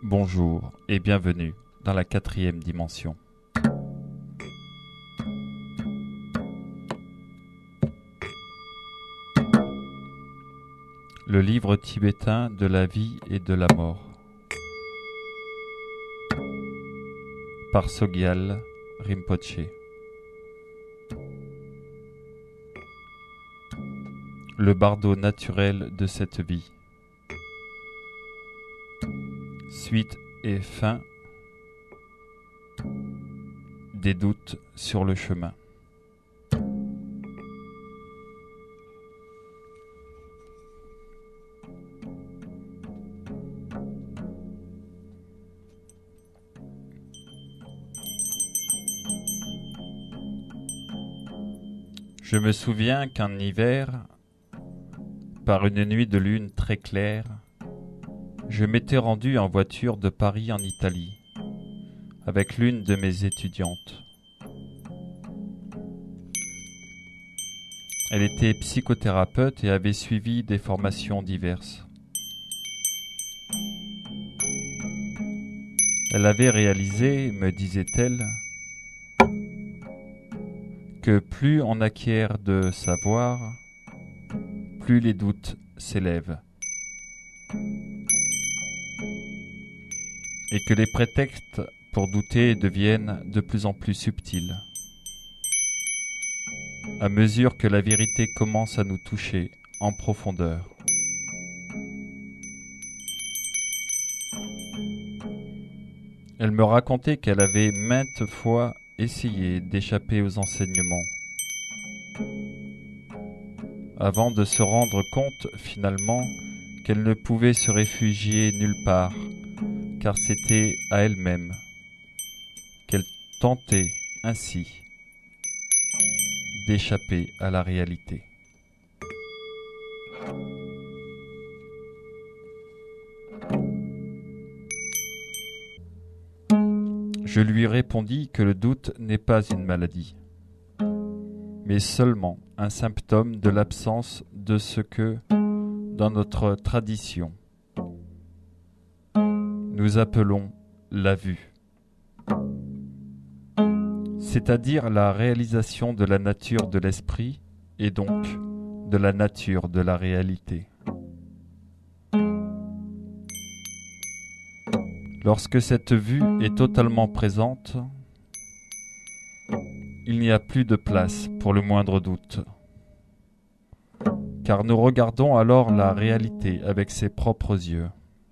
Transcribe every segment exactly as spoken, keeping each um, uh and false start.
Bonjour et bienvenue dans la quatrième dimension. Le livre tibétain de la vie et de la mort. Par Sogyal Rinpoché. Le bardo naturel de cette vie. Suite et fin des doutes sur le chemin. Je me souviens qu'un hiver, par une nuit de lune très claire, je m'étais rendu en voiture de Paris en Italie, avec l'une de mes étudiantes. Elle était psychothérapeute et avait suivi des formations diverses. Elle avait réalisé, me disait-elle, que plus on acquiert de savoir, plus les doutes s'élèvent. Et que les prétextes pour douter deviennent de plus en plus subtils, à mesure que la vérité commence à nous toucher en profondeur. Elle me racontait qu'elle avait maintes fois essayé d'échapper aux enseignements, avant de se rendre compte finalement qu'elle ne pouvait se réfugier nulle part, car c'était à elle-même qu'elle tentait ainsi d'échapper à la réalité. Je lui répondis que le doute n'est pas une maladie, mais seulement un symptôme de l'absence de ce que, dans notre tradition, nous appelons la vue, c'est-à-dire la réalisation de la nature de l'esprit et donc de la nature de la réalité. Lorsque cette vue est totalement présente, il n'y a plus de place pour le moindre doute, car nous regardons alors la réalité avec ses propres yeux.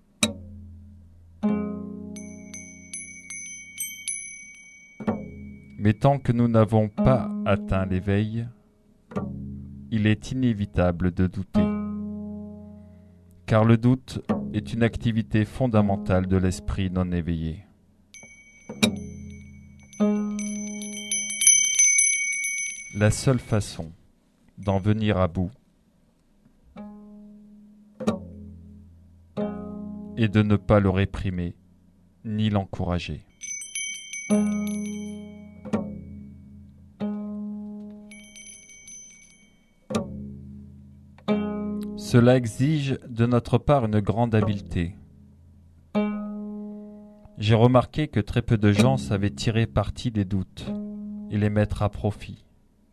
Mais tant que nous n'avons pas atteint l'éveil, il est inévitable de douter, car le doute est une activité fondamentale de l'esprit non éveillé. La seule façon d'en venir à bout est de ne pas le réprimer ni l'encourager. Cela exige de notre part une grande habileté. J'ai remarqué que très peu de gens savaient tirer parti des doutes et les mettre à profit.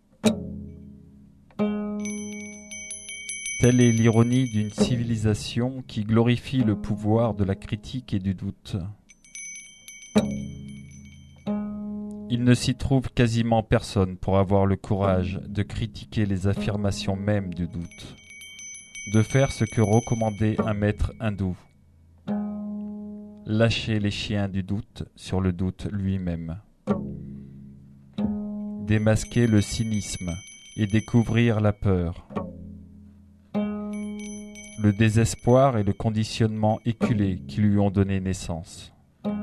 Telle est l'ironie d'une civilisation qui glorifie le pouvoir de la critique et du doute. Il ne s'y trouve quasiment personne pour avoir le courage de critiquer les affirmations mêmes du doute, de faire ce que recommandait un maître hindou, lâcher les chiens du doute sur le doute lui-même, démasquer le cynisme et découvrir la peur, le désespoir et le conditionnement éculé qui lui ont donné naissance.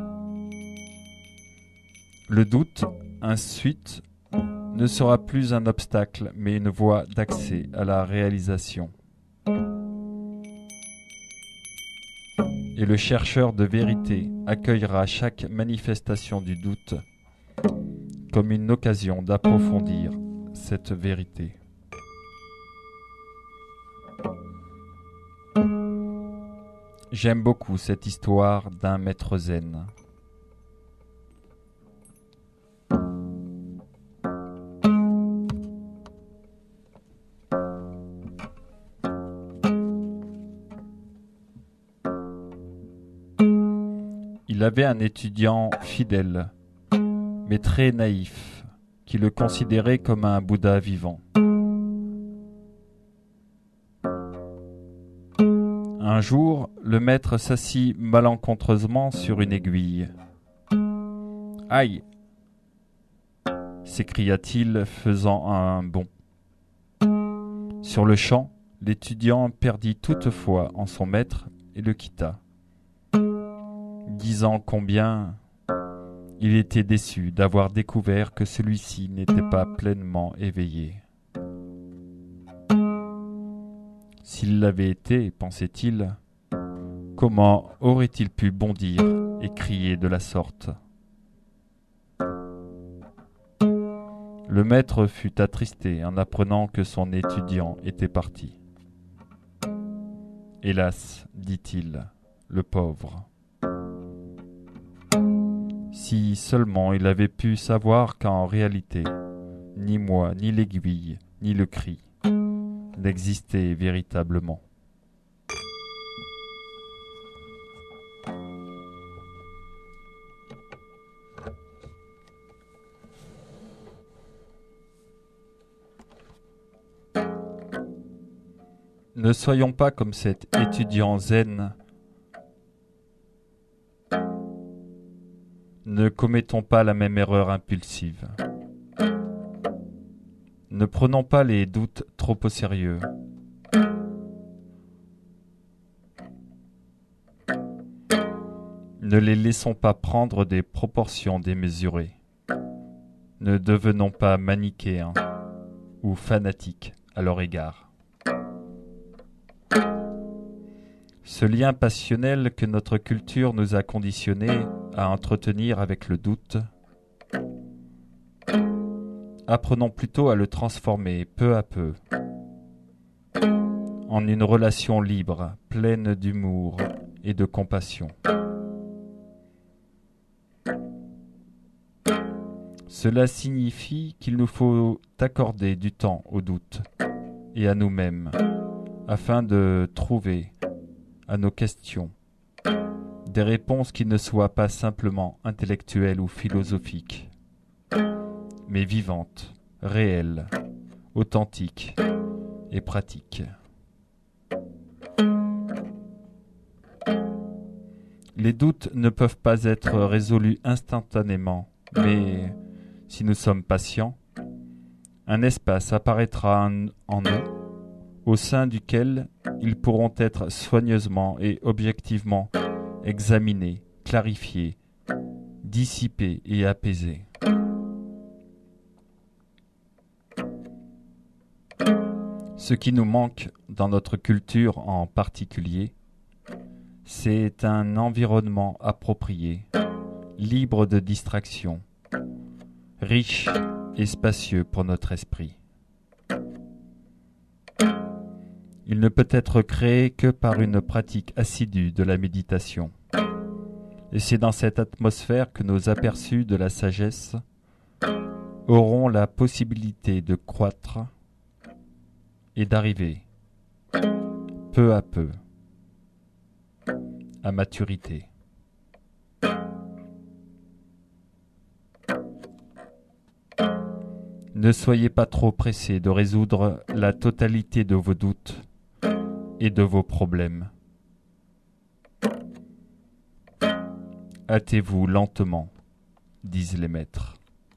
Le doute, ensuite, ne sera plus un obstacle, mais une voie d'accès à la réalisation. Et le chercheur de vérité accueillera chaque manifestation du doute comme une occasion d'approfondir cette vérité. J'aime beaucoup cette histoire d'un maître zen. Il avait un étudiant fidèle, mais très naïf, qui le considérait comme un Bouddha vivant. Un jour, le maître s'assit malencontreusement sur une aiguille. « Aïe !» s'écria-t-il, faisant un bond. Sur le champ, l'étudiant perdit toute foi en son maître et le quitta, disant combien il était déçu d'avoir découvert que celui-ci n'était pas pleinement éveillé. S'il l'avait été, pensait-il, comment aurait-il pu bondir et crier de la sorte ? Le maître fut attristé en apprenant que son étudiant était parti. « Hélas, dit-il, le pauvre. Si seulement il avait pu savoir qu'en réalité, ni moi, ni l'aiguille, ni le cri n'existaient véritablement. » Ne soyons pas comme cet étudiant zen. Ne commettons pas la même erreur impulsive. Ne prenons pas les doutes trop au sérieux. Ne les laissons pas prendre des proportions démesurées. Ne devenons pas manichéens ou fanatiques à leur égard. Ce lien passionnel que notre culture nous a conditionnés à entretenir avec le doute, apprenons plutôt à le transformer peu à peu en une relation libre, pleine d'humour et de compassion. Cela signifie qu'il nous faut accorder du temps au doute et à nous-mêmes afin de trouver à nos questions des réponses qui ne soient pas simplement intellectuelles ou philosophiques, mais vivantes, réelles, authentiques et pratiques. Les doutes ne peuvent pas être résolus instantanément, mais si nous sommes patients, un espace apparaîtra en, en nous au sein duquel ils pourront être soigneusement et objectivement examinés, clarifiés, dissipés et apaisés. Ce qui nous manque dans notre culture en particulier, c'est un environnement approprié, libre de distractions, riche et spacieux pour notre esprit. Il ne peut être créé que par une pratique assidue de la méditation. Et c'est dans cette atmosphère que nos aperçus de la sagesse auront la possibilité de croître et d'arriver, peu à peu, à maturité. Ne soyez pas trop pressés de résoudre la totalité de vos doutes et de vos problèmes. Hâtez-vous lentement, disent les maîtres.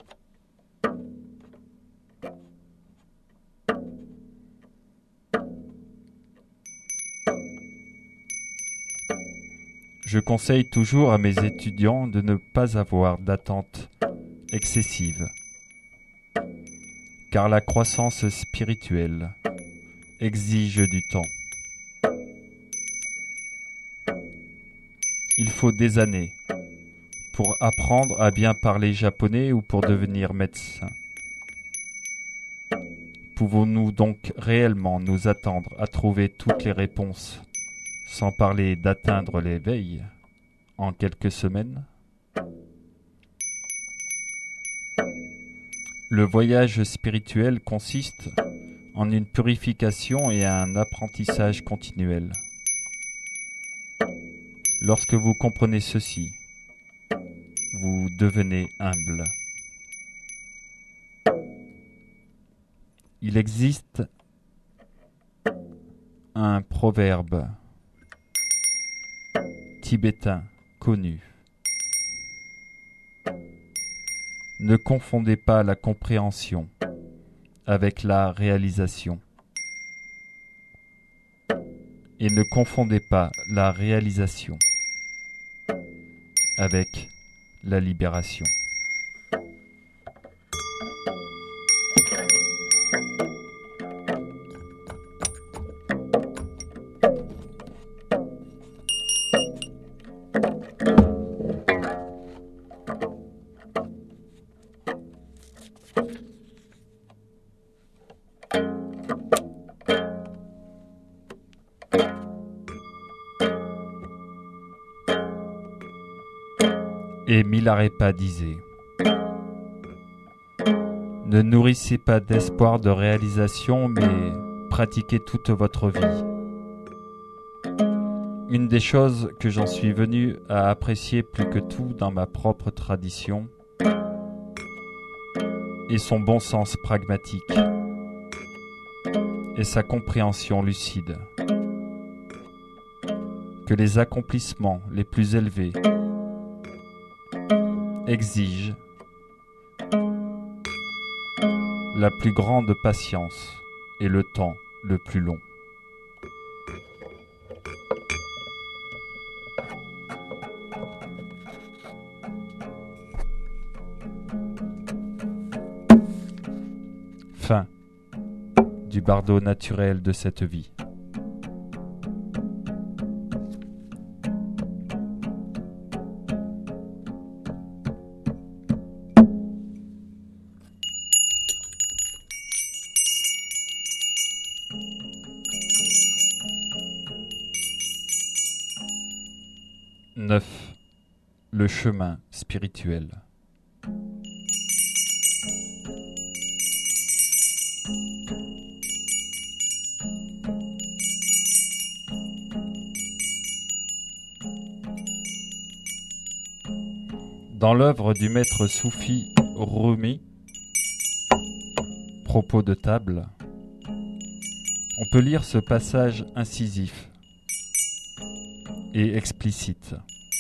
Je conseille toujours à mes étudiants de ne pas avoir d'attente excessive, car la croissance spirituelle exige du temps. Il faut des années pour apprendre à bien parler japonais ou pour devenir médecin. Pouvons-nous donc réellement nous attendre à trouver toutes les réponses sans parler d'atteindre l'éveil en quelques semaines. Le voyage spirituel consiste en une purification et un apprentissage continuel. Lorsque vous comprenez ceci, vous devenez humble. Il existe un proverbe tibétain connu. Ne confondez pas la compréhension avec la réalisation. Et ne confondez pas la réalisation avec la libération. Et Milarepa disait : ne nourrissez pas d'espoir de réalisation, mais pratiquez toute votre vie. Une des choses que j'en suis venu à apprécier plus que tout dans ma propre tradition est son bon sens pragmatique et sa compréhension lucide. Que les accomplissements les plus élevés exige la plus grande patience et le temps le plus long. Fin du bardeau naturel de cette vie. neuf. Le chemin spirituel. Dans l'œuvre du maître soufi Rumi, Propos de table, on peut lire ce passage incisif et explicite.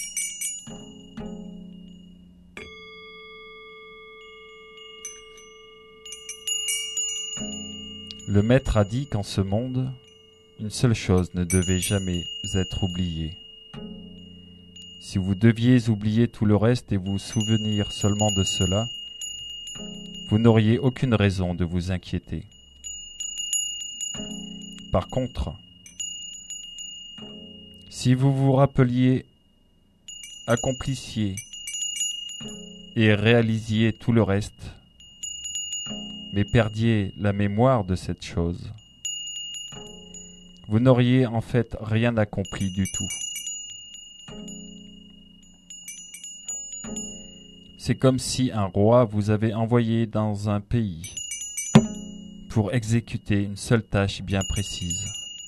Le maître a dit qu'en ce monde, une seule chose ne devait jamais être oubliée. Si vous deviez oublier tout le reste et vous souvenir seulement de cela, vous n'auriez aucune raison de vous inquiéter. Par contre, si vous vous rappeliez, accomplissiez et réalisiez tout le reste, mais perdiez la mémoire de cette chose, vous n'auriez en fait rien accompli du tout. C'est comme si un roi vous avait envoyé dans un pays pour exécuter une seule tâche bien précise.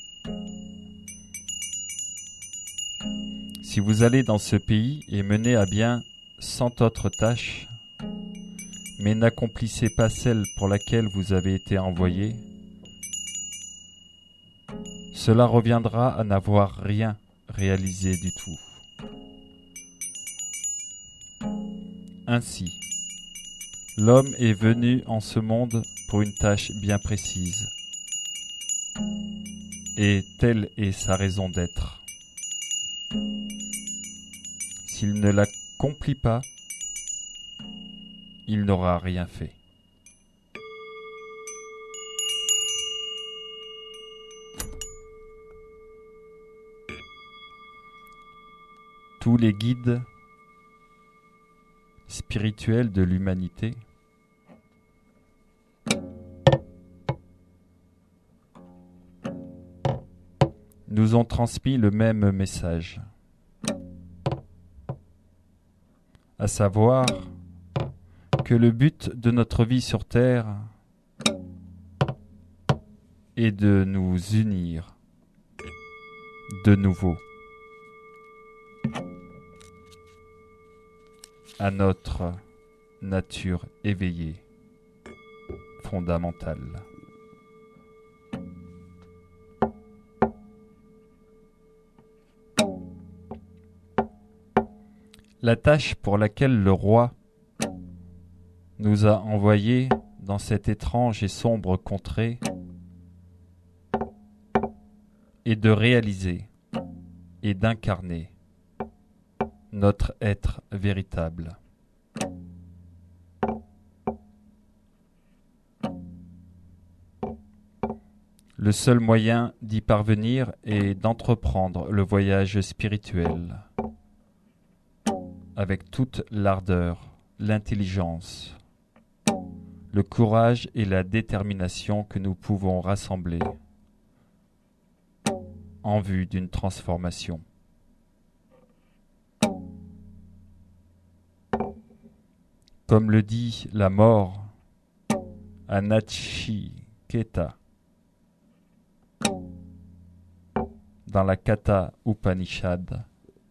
Si vous allez dans ce pays et menez à bien cent autres tâches, mais n'accomplissez pas celle pour laquelle vous avez été envoyé, cela reviendra à n'avoir rien réalisé du tout. Ainsi, l'homme est venu en ce monde pour une tâche bien précise, et telle est sa raison d'être. S'il ne l'accomplit pas, il n'aura rien fait. Tous les guides spirituels de l'humanité nous ont transmis le même message, à savoir que le but de notre vie sur Terre est de nous unir de nouveau à notre nature éveillée, fondamentale. La tâche pour laquelle le roi nous a envoyés dans cette étrange et sombre contrée est de réaliser et d'incarner notre être véritable. Le seul moyen d'y parvenir est d'entreprendre le voyage spirituel avec toute l'ardeur, l'intelligence, le courage et la détermination que nous pouvons rassembler en vue d'une transformation. Comme le dit la mort à Nachiketa dans la Katha Upanishad,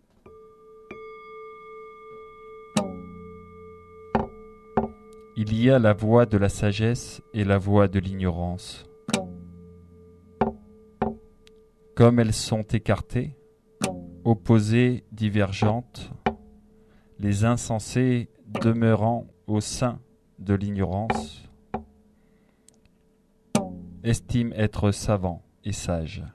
il y a la voie de la sagesse et la voie de l'ignorance. Comme elles sont écartées, opposées, divergentes, les insensés demeurant au sein de l'ignorance estiment être savants et sages.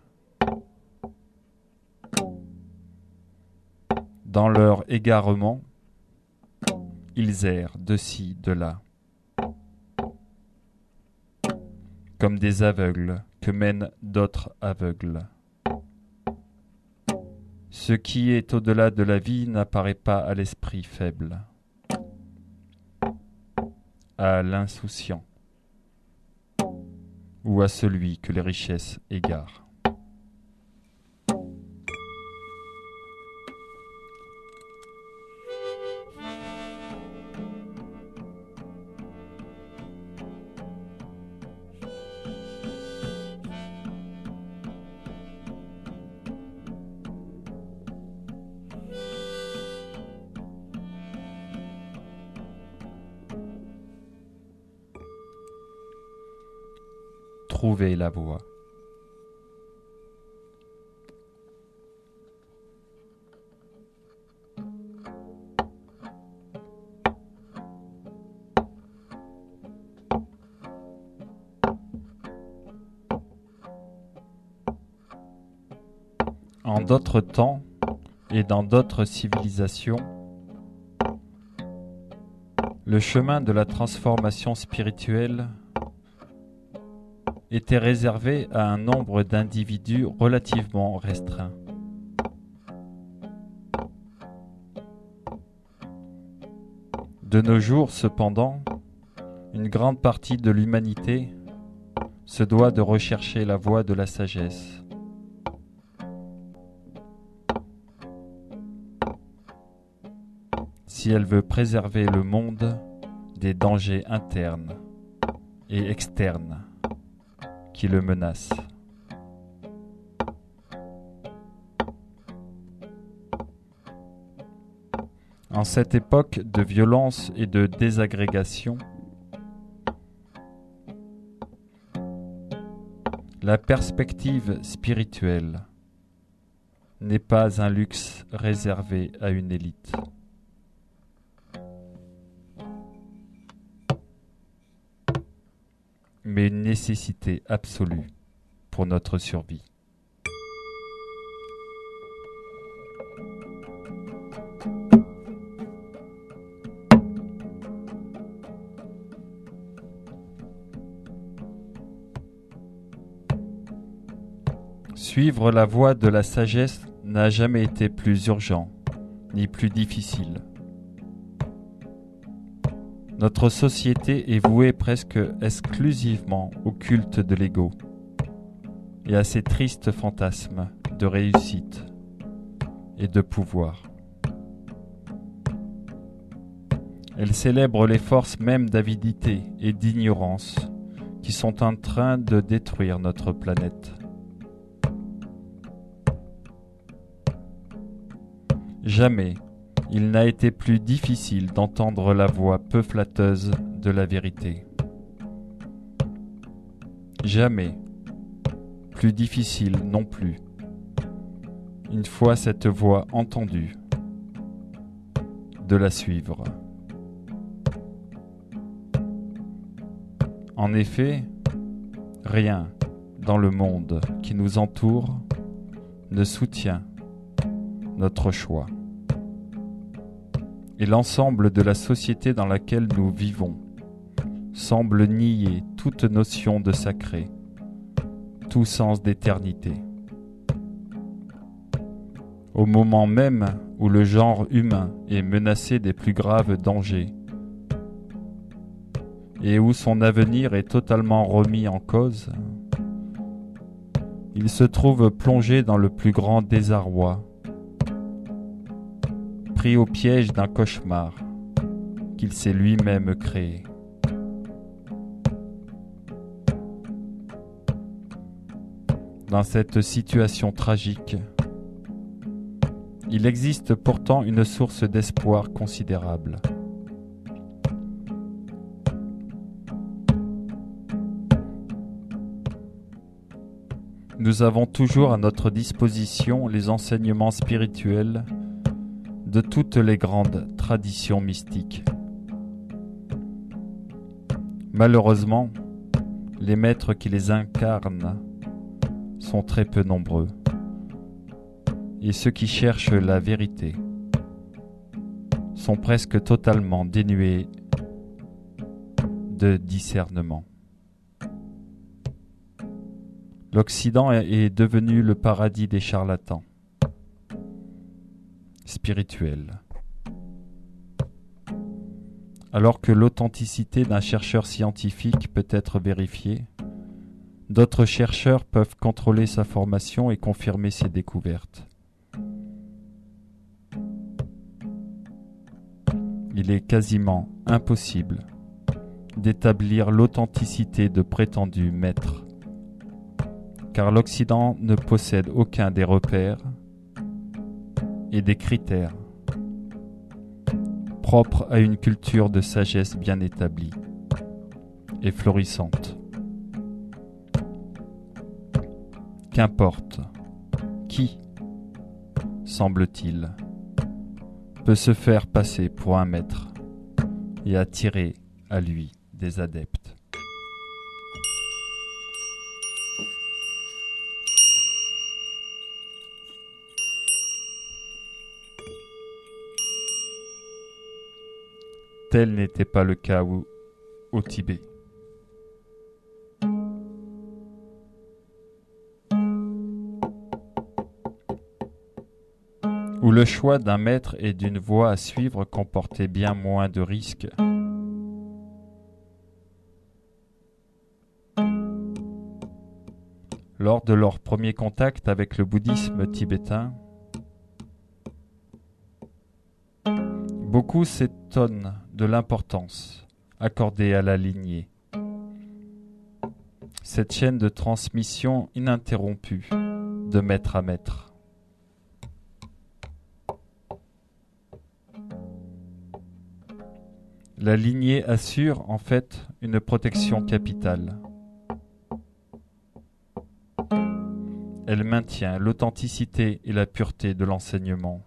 Dans leur égarement, ils errent de ci, de là, comme des aveugles que mènent d'autres aveugles. Ce qui est au-delà de la vie n'apparaît pas à l'esprit faible, à l'insouciant ou à celui que les richesses égarent. Trouver la voie. En d'autres temps et dans d'autres civilisations, le chemin de la transformation spirituelle était réservé à un nombre d'individus relativement restreint. De nos jours, cependant, une grande partie de l'humanité se doit de rechercher la voie de la sagesse. Si elle veut préserver le monde des dangers internes et externes qui le menacent. En cette époque de violence et de désagrégation, la perspective spirituelle n'est pas un luxe réservé à une élite. Mais une nécessité absolue pour notre survie. Suivre la voie de la sagesse n'a jamais été plus urgent, ni plus difficile. Notre société est vouée presque exclusivement au culte de l'ego et à ses tristes fantasmes de réussite et de pouvoir. Elle célèbre les forces même d'avidité et d'ignorance qui sont en train de détruire notre planète. Jamais il n'a été plus difficile d'entendre la voix peu flatteuse de la vérité. Jamais plus difficile non plus, une fois cette voix entendue, de la suivre. En effet, rien dans le monde qui nous entoure ne soutient notre choix. Et l'ensemble de la société dans laquelle nous vivons semble nier toute notion de sacré, tout sens d'éternité. Au moment même où le genre humain est menacé des plus graves dangers et où son avenir est totalement remis en cause, il se trouve plongé dans le plus grand désarroi, pris au piège d'un cauchemar qu'il s'est lui-même créé. Dans cette situation tragique, il existe pourtant une source d'espoir considérable. Nous avons toujours à notre disposition les enseignements spirituels de toutes les grandes traditions mystiques. Malheureusement, les maîtres qui les incarnent sont très peu nombreux, et ceux qui cherchent la vérité sont presque totalement dénués de discernement. L'Occident est devenu le paradis des charlatans spirituels. Alors que l'authenticité d'un chercheur scientifique peut être vérifiée, d'autres chercheurs peuvent contrôler sa formation et confirmer ses découvertes. Il est quasiment impossible d'établir l'authenticité de prétendus maîtres, car l'Occident ne possède aucun des repères et des critères propres à une culture de sagesse bien établie et florissante. Qu'importe qui, semble-t-il, peut se faire passer pour un maître et attirer à lui des adeptes. Tel n'était pas le cas au, au Tibet. Où le choix d'un maître et d'une voie à suivre comportait bien moins de risques. Lors de leur premier contact avec le bouddhisme tibétain, beaucoup s'étonnent de l'importance accordée à la lignée. Cette chaîne de transmission ininterrompue de maître à maître. La lignée assure en fait une protection capitale. Elle maintient l'authenticité et la pureté de l'enseignement.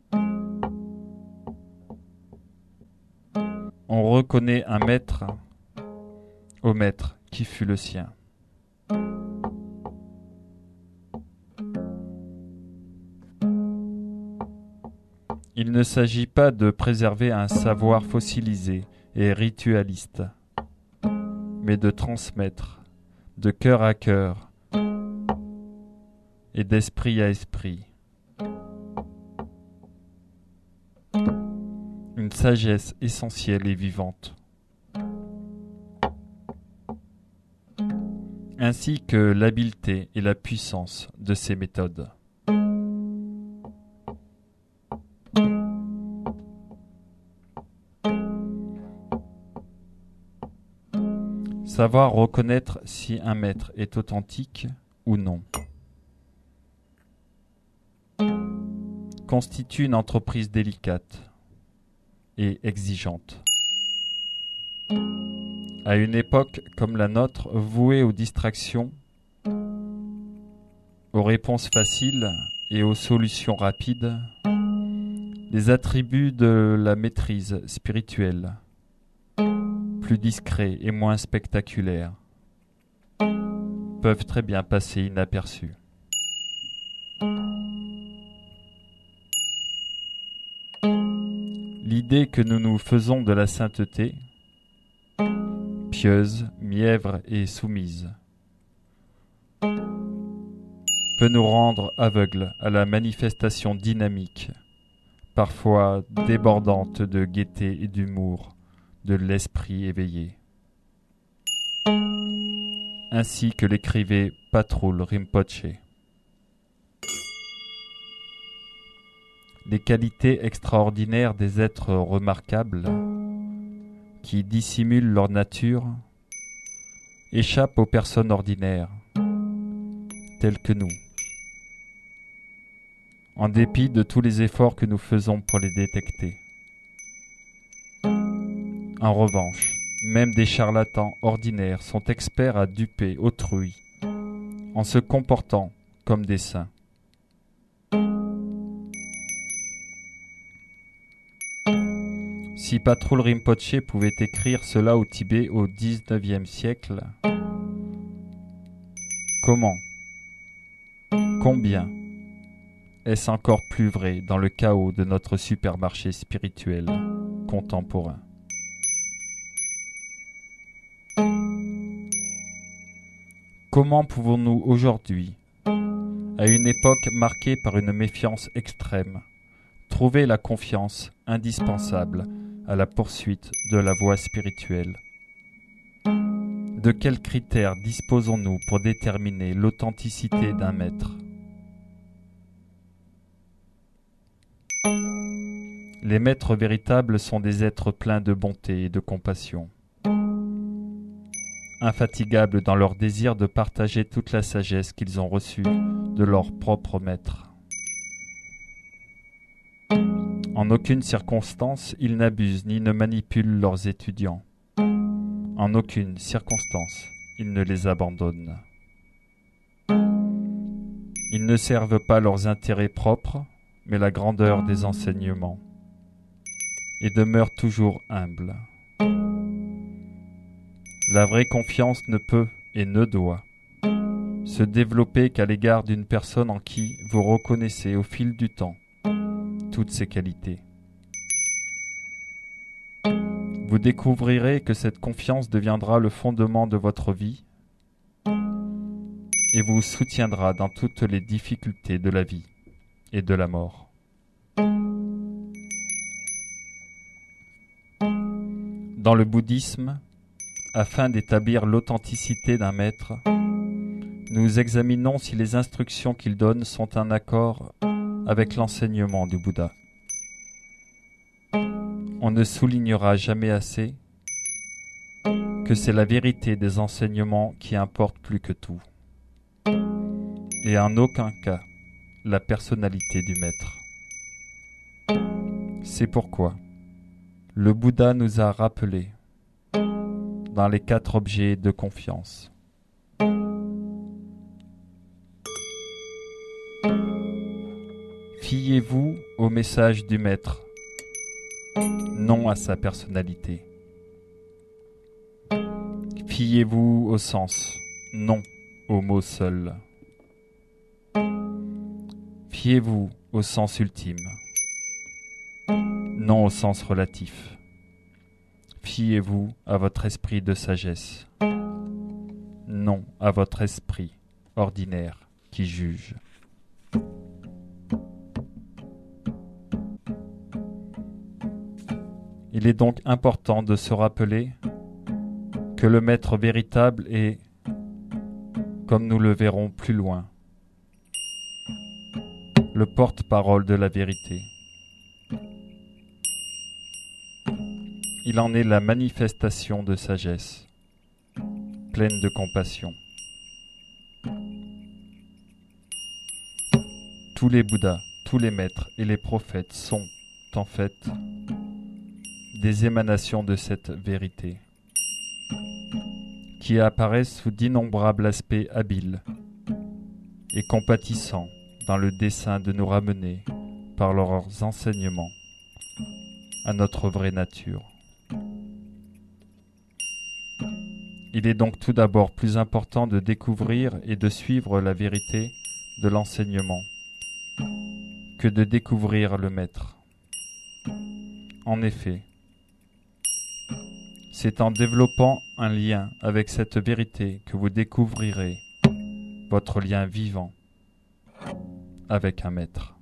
On reconnaît un maître au maître qui fut le sien. Il ne s'agit pas de préserver un savoir fossilisé et ritualiste, mais de transmettre de cœur à cœur et d'esprit à esprit une sagesse essentielle et vivante, ainsi que l'habileté et la puissance de ces méthodes. Savoir reconnaître si un maître est authentique ou non constitue une entreprise délicate et exigeante. À une époque comme la nôtre, vouée aux distractions, aux réponses faciles et aux solutions rapides, les attributs de la maîtrise spirituelle, plus discrets et moins spectaculaires, peuvent très bien passer inaperçus. L'idée que nous nous faisons de la sainteté, pieuse, mièvre et soumise, peut nous rendre aveugles à la manifestation dynamique, parfois débordante de gaieté et d'humour, de l'esprit éveillé. Ainsi que l'écrivait Patrul Rinpoche. Les qualités extraordinaires des êtres remarquables, qui dissimulent leur nature, échappent aux personnes ordinaires, telles que nous, en dépit de tous les efforts que nous faisons pour les détecter. En revanche, même des charlatans ordinaires sont experts à duper autrui, en se comportant comme des saints. Si Patrul Rinpoche pouvait écrire cela au Tibet au dix-neuvième siècle, comment, combien est-ce encore plus vrai dans le chaos de notre supermarché spirituel contemporain? Comment pouvons-nous aujourd'hui, à une époque marquée par une méfiance extrême, trouver la confiance indispensable à la poursuite de la voie spirituelle? De quels critères disposons-nous pour déterminer l'authenticité d'un maître? Les maîtres véritables sont des êtres pleins de bonté et de compassion, infatigables dans leur désir de partager toute la sagesse qu'ils ont reçue de leur propre maître. En aucune circonstance, ils n'abusent ni ne manipulent leurs étudiants. En aucune circonstance, ils ne les abandonnent. Ils ne servent pas leurs intérêts propres, mais la grandeur des enseignements, et demeurent toujours humbles. La vraie confiance ne peut et ne doit se développer qu'à l'égard d'une personne en qui vous reconnaissez au fil du temps toutes ses qualités. Vous découvrirez que cette confiance deviendra le fondement de votre vie et vous soutiendra dans toutes les difficultés de la vie et de la mort. Dans le bouddhisme, afin d'établir l'authenticité d'un maître, nous examinons si les instructions qu'il donne sont en accord avec l'enseignement du Bouddha. On ne soulignera jamais assez que c'est la vérité des enseignements qui importe plus que tout, et en aucun cas la personnalité du maître. C'est pourquoi le Bouddha nous a rappelé dans les quatre objets de confiance. Fiez-vous au message du maître, non à sa personnalité. Fiez-vous au sens, non au mot seul. Fiez-vous au sens ultime, non au sens relatif. Fiez-vous à votre esprit de sagesse, non à votre esprit ordinaire qui juge. Il est donc important de se rappeler que le maître véritable est, comme nous le verrons plus loin, le porte-parole de la vérité. Il en est la manifestation de sagesse. pleine de compassion. Tous les Bouddhas, tous les maîtres et les prophètes sont, en fait, des émanations de cette vérité, qui apparaissent sous d'innombrables aspects habiles et compatissants dans le dessein de nous ramener, par leurs enseignements, à notre vraie nature. Il est donc tout d'abord plus important de découvrir et de suivre la vérité de l'enseignement que de découvrir le maître. En effet, c'est en développant un lien avec cette vérité que vous découvrirez votre lien vivant avec un maître.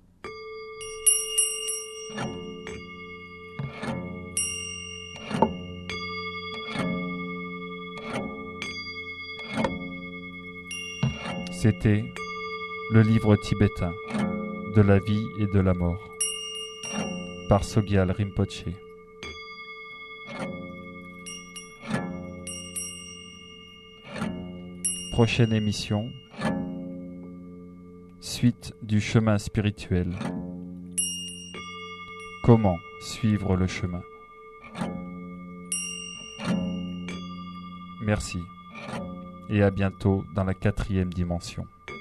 C'était le livre tibétain de la vie et de la mort par Sogyal Rinpoché. Prochaine émission, suite du chemin spirituel. Comment suivre le chemin? Merci et à bientôt dans la quatrième dimension.